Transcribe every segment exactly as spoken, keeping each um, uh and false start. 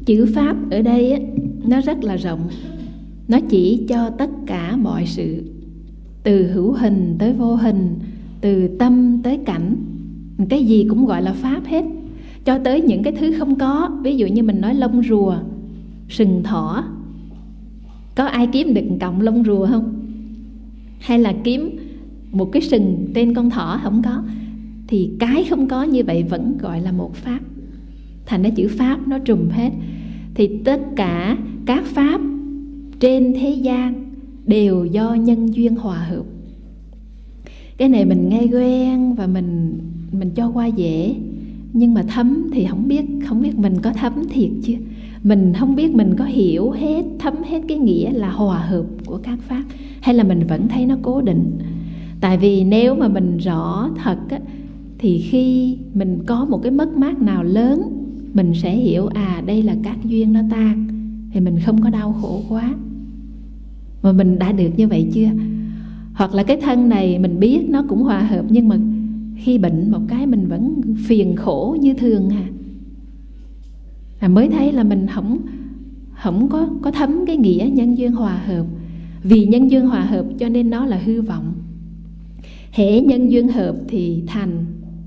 Chữ pháp ở đây á, nó rất là rộng. Nó chỉ cho tất cả mọi sự, từ hữu hình tới vô hình, từ tâm tới cảnh, cái gì cũng gọi là pháp hết. Cho tới những cái thứ không có. Ví dụ như mình nói lông rùa, sừng thỏ. Có ai kiếm được cọng lông rùa không? Hay là kiếm một cái sừng trên con thỏ? Không có. Thì cái không có như vậy vẫn gọi là một pháp. Thành ra chữ pháp nó trùm hết. Thì tất cả các pháp trên thế gian đều do nhân duyên hòa hợp. Cái này mình nghe quen và mình mình cho qua dễ, nhưng mà thấm thì không biết không biết mình có thấm thiệt chưa. Mình không biết mình có hiểu hết, thấm hết cái nghĩa là hòa hợp của các pháp, hay là mình vẫn thấy nó cố định. Tại vì nếu mà mình rõ thật á, thì khi mình có một cái mất mát nào lớn, mình sẽ hiểu à đây là các duyên nó tan, thì mình không có đau khổ quá. Mà mình đã được như vậy chưa? Hoặc là cái thân này mình biết nó cũng hòa hợp, nhưng mà khi bệnh một cái mình vẫn phiền khổ như thường à. à mới thấy là mình không không có có thấm cái nghĩa nhân duyên hòa hợp. Vì nhân duyên hòa hợp cho nên nó là hư vọng. Hễ nhân duyên hợp thì thành,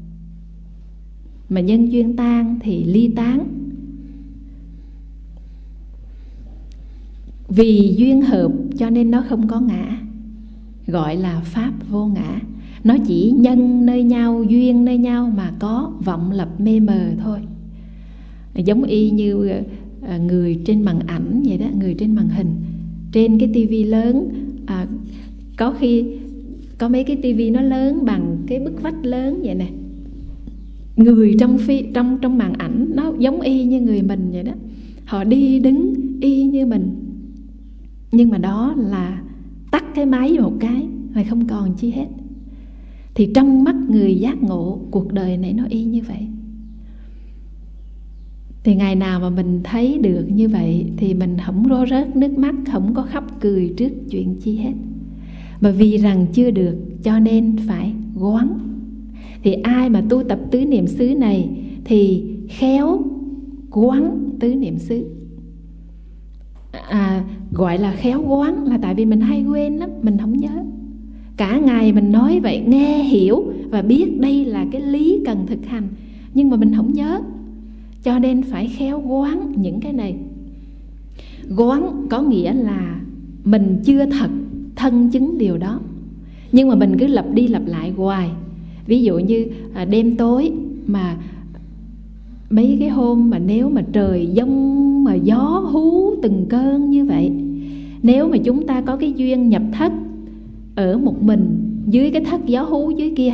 mà nhân duyên tan thì ly tán. Vì duyên hợp cho nên nó không có ngã, gọi là pháp vô ngã. Nó chỉ nhân nơi nhau, duyên nơi nhau mà có vọng lập mê mờ thôi. Giống y như người trên màn ảnh vậy đó, người trên màn hình. Trên cái tivi lớn, à, có khi có mấy cái tivi nó lớn bằng cái bức vách lớn vậy nè. Người trong phi, trong trong màn ảnh nó giống y như người mình vậy đó. Họ đi đứng y như mình, nhưng mà đó là tắt cái máy một cái rồi không còn chi hết. Thì trong mắt người giác ngộ, cuộc đời này nó y như vậy. Thì ngày nào mà mình thấy được như vậy thì mình không rô rớt nước mắt, không có khóc cười trước chuyện chi hết. Mà vì rằng chưa được cho nên phải quán. Thì ai mà tu tập tứ niệm xứ này thì khéo quán tứ niệm xứ. À, gọi là khéo quán là tại vì mình hay quên lắm, mình không nhớ. Cả ngày mình nói vậy, nghe hiểu và biết đây là cái lý cần thực hành, nhưng mà mình không nhớ. Cho nên phải khéo quán những cái này. Quán có nghĩa là mình chưa thật thân chứng điều đó, nhưng mà mình cứ lặp đi lặp lại hoài. Ví dụ như à, đêm tối mà mấy cái hôm mà nếu mà trời giông mà gió hú từng cơn như vậy, nếu mà chúng ta có cái duyên nhập thất ở một mình dưới cái thất gió hú dưới kia,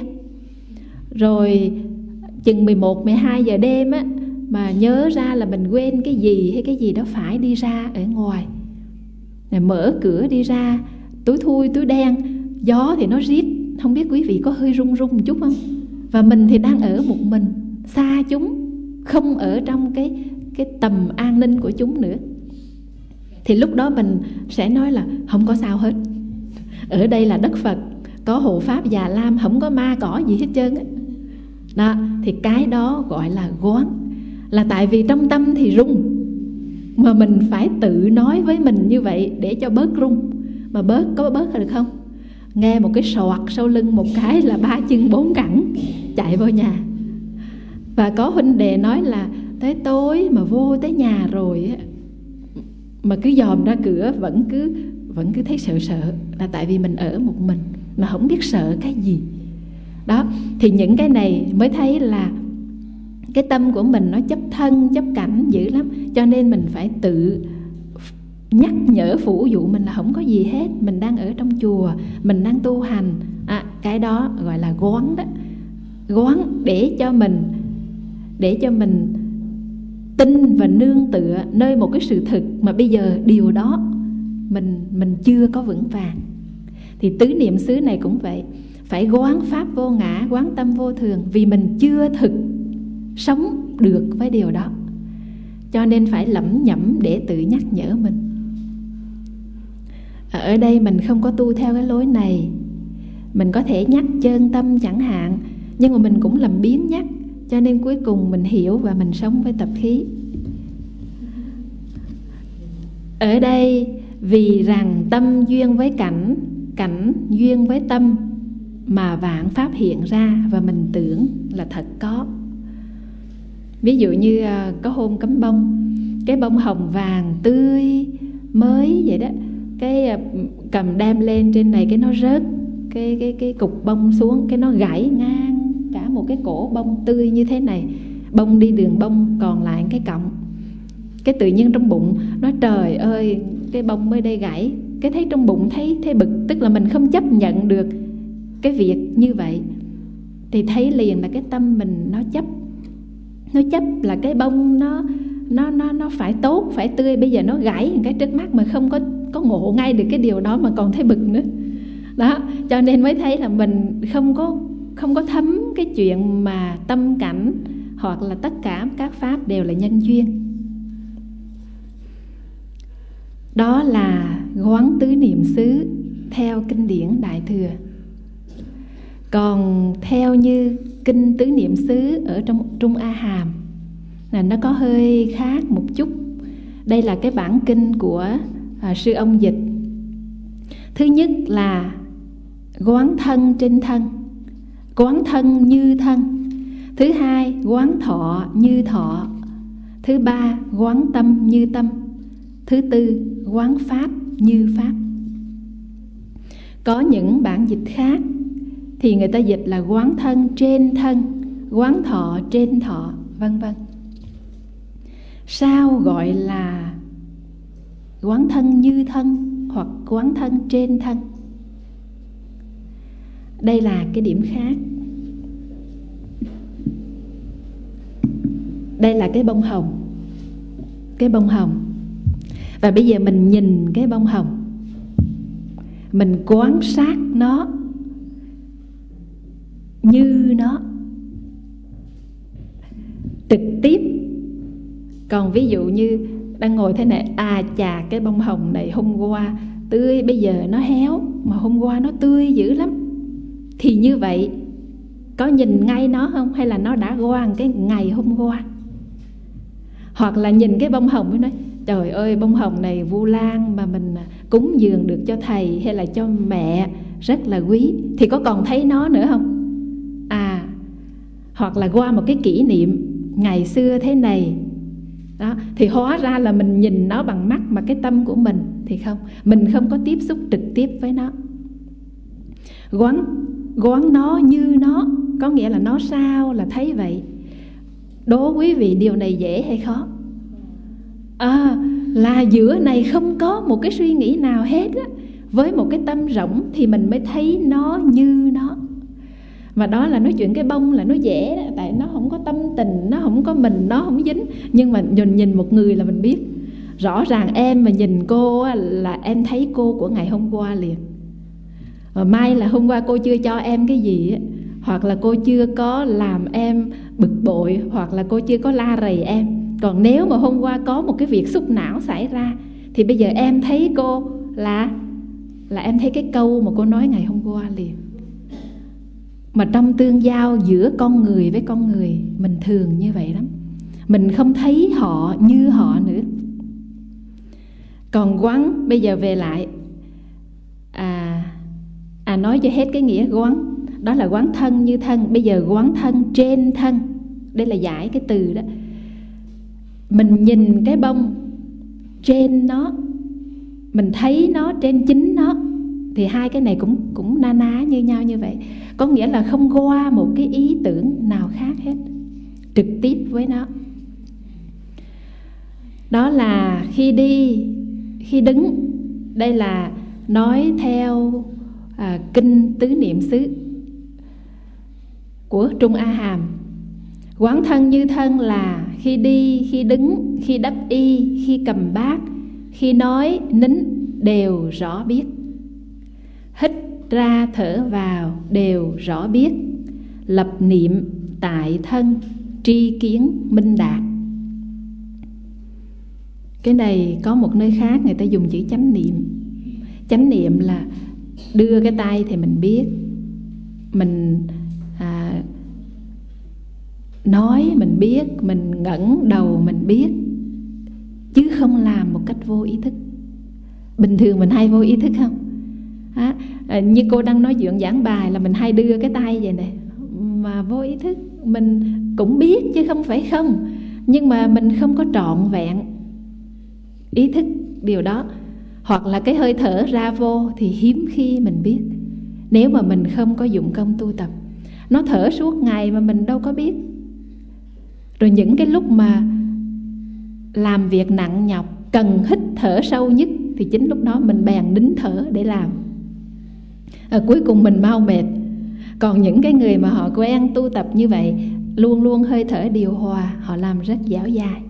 rồi chừng mười một, mười hai giờ đêm á, mà nhớ ra là mình quên cái gì hay cái gì đó phải đi ra ở ngoài, rồi mở cửa đi ra, túi thui túi đen, gió thì nó rít, không biết quý vị có hơi run run một chút không? Và mình thì đang ở một mình, xa chúng, không ở trong cái, cái tầm an ninh của chúng nữa. Thì lúc đó mình sẽ nói là không có sao hết, ở đây là đất Phật, có hộ pháp Già Lam, không có ma cỏ gì hết trơn á. Đó, thì cái đó gọi là quán. Là tại vì trong tâm thì rung, mà mình phải tự nói với mình như vậy để cho bớt rung. Mà bớt, có bớt được không? Nghe một cái soạt sau lưng một cái là ba chân bốn cẳng chạy vô nhà. Và có huynh đệ nói là tới tối mà vô tới nhà rồi á, mà cứ dòm ra cửa vẫn cứ vẫn cứ thấy sợ sợ, là tại vì mình ở một mình, mà không biết sợ cái gì. Đó, thì những cái này mới thấy là cái tâm của mình nó chấp thân, chấp cảnh dữ lắm. Cho nên mình phải tự nhắc nhở phụ dụ mình là không có gì hết, mình đang ở trong chùa, mình đang tu hành. À, cái đó gọi là quán đó. Quán để cho mình để cho mình tin và nương tựa nơi một cái sự thực mà bây giờ điều đó mình mình chưa có vững vàng. Thì tứ niệm xứ này cũng vậy, phải quán pháp vô ngã, quán tâm vô thường, vì mình chưa thực sống được với điều đó. Cho nên phải lẩm nhẩm để tự nhắc nhở mình. Ở đây mình không có tu theo cái lối này, mình có thể nhắc chân tâm chẳng hạn, nhưng mà mình cũng làm biếng nhắc, cho nên cuối cùng mình hiểu và mình sống với tập khí. Ở đây vì rằng tâm duyên với cảnh, cảnh duyên với tâm mà vạn pháp hiện ra, và mình tưởng là thật có. Ví dụ như có hôm cắm bông, cái bông hồng vàng tươi mới vậy đó, cái cầm đem lên trên này, cái nó rớt cái, cái, cái cục bông xuống, cái nó gãy ngang cả một cái cổ bông tươi như thế này. Bông đi đường bông còn lại cái cọng. Cái tự nhiên trong bụng nói trời ơi, cái bông mới đây gãy. Cái thấy trong bụng thấy, thấy bực, tức là mình không chấp nhận được cái việc như vậy. Thì thấy liền là cái tâm mình nó chấp. Nó chấp là cái bông nó nó nó nó phải tốt, phải tươi, bây giờ nó gãy một cái trước mắt mà không có có ngộ ngay được cái điều đó mà còn thấy bực nữa. Đó, cho nên mới thấy là mình không có không có thấm cái chuyện mà tâm cảnh hoặc là tất cả các pháp đều là nhân duyên. Đó là quán tứ niệm xứ theo kinh điển Đại Thừa. Còn theo như kinh tứ niệm xứ ở trong Trung A Hàm là nó có hơi khác một chút. Đây là cái bản kinh của à, sư ông dịch. Thứ nhất là quán thân trên thân, quán thân như thân. Thứ hai, quán thọ như thọ. Thứ ba, quán tâm như tâm. Thứ tư, quán pháp như pháp. Có những bản dịch khác thì người ta dịch là quán thân trên thân, quán thọ trên thọ, vân vân. Sao gọi là quán thân như thân hoặc quán thân trên thân? Đây là cái điểm khác. Đây là cái bông hồng. Cái bông hồng. Và bây giờ mình nhìn cái bông hồng, mình quan sát nó như nó, trực tiếp. Còn ví dụ như đang ngồi thế này, à chà, cái bông hồng này hôm qua tươi, bây giờ nó héo, mà hôm qua nó tươi dữ lắm. Thì như vậy có nhìn ngay nó không? Hay là nó đã qua cái ngày hôm qua? Hoặc là nhìn cái bông hồng mới nói trời ơi, bông hồng này Vu Lan mà mình cúng dường được cho thầy hay là cho mẹ rất là quý, thì có còn thấy nó nữa không? À, hoặc là qua một cái kỷ niệm ngày xưa thế này đó, thì hóa ra là mình nhìn nó bằng mắt, mà cái tâm của mình thì không. Mình không có tiếp xúc trực tiếp với nó. Quán, quán nó như nó, có nghĩa là nó sao là thấy vậy. Đố quý vị điều này dễ hay khó? À, là giữa này không có một cái suy nghĩ nào hết á. Với một cái tâm rỗng thì mình mới thấy nó như nó. Mà đó là nói chuyện cái bông là nó dễ đó, tại nó không có tâm tình, nó không có mình, nó không dính. Nhưng mà nhìn, nhìn một người là mình biết. Rõ ràng em mà nhìn cô á, là em thấy cô của ngày hôm qua liền. Mà mai là hôm qua cô chưa cho em cái gì á, hoặc là cô chưa có làm em bực bội, hoặc là cô chưa có la rầy em. Còn nếu mà hôm qua có một cái việc xúc não xảy ra, thì bây giờ em thấy cô là Là em thấy cái câu mà cô nói ngày hôm qua liền. Mà trong tương giao giữa con người với con người, mình thường như vậy lắm. Mình không thấy họ như họ nữa. Còn quán, bây giờ về lại À, à nói cho hết cái nghĩa quán. Đó là quán thân như thân. Bây giờ quán thân trên thân. Đây là giải cái từ đó. Mình nhìn cái bông trên nó, mình thấy nó trên chính nó, thì hai cái này cũng cũng na ná như nhau như vậy. Có nghĩa là không qua một cái ý tưởng nào khác hết, trực tiếp với nó. Đó là khi đi, khi đứng. Đây là nói theo à, kinh tứ niệm xứ của Trung A Hàm. Quán thân như thân là khi đi, khi đứng, khi đắp y, khi cầm bát, khi nói, nín đều rõ biết. Hít ra thở vào đều rõ biết. Lập niệm tại thân, tri kiến minh đạt. Cái này có một nơi khác người ta dùng chữ chánh niệm. Chánh niệm là đưa cái tay thì mình biết, mình à, nói mình biết, mình ngẩng đầu mình biết, chứ không làm một cách vô ý thức. bình thường mình hay vô ý thức không? À, như cô đang nói chuyện giảng bài là mình hay đưa cái tay vậy nè, mà vô ý thức mình cũng biết chứ không phải không, nhưng mà mình không có trọn vẹn ý thức điều đó. Hoặc là cái hơi thở ra vô thì hiếm khi mình biết, nếu mà mình không có dụng công tu tập. Nó thở suốt ngày mà mình đâu có biết. Rồi những cái lúc mà làm việc nặng nhọc, cần hít thở sâu nhất, thì chính lúc đó mình bèn nín thở để làm. À, cuối cùng mình mau mệt. Còn những cái người mà họ quen tu tập như vậy, luôn luôn hơi thở điều hòa, họ làm rất dẻo dai.